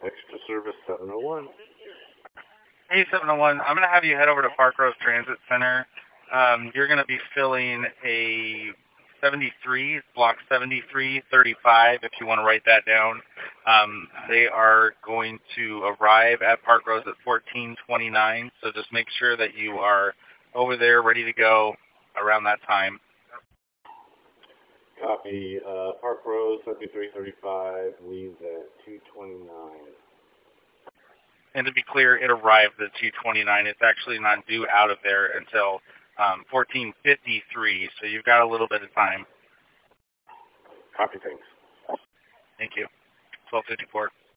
Extra service 701. Hey, 701, I'm going to have you head over to Park Rose Transit Center. You're going to be filling a 73, block 7335, if you want to write that down. They are going to arrive at Park Rose at 14:29, so just make sure that you are over there ready to go around that time. Copy. Park Rose 7335 leaves at 2:29. And to be clear, it arrived at 2:29. It's actually not due out of there until 14:53, so you've got a little bit of time. Copy, thanks. Thank you. 12:54.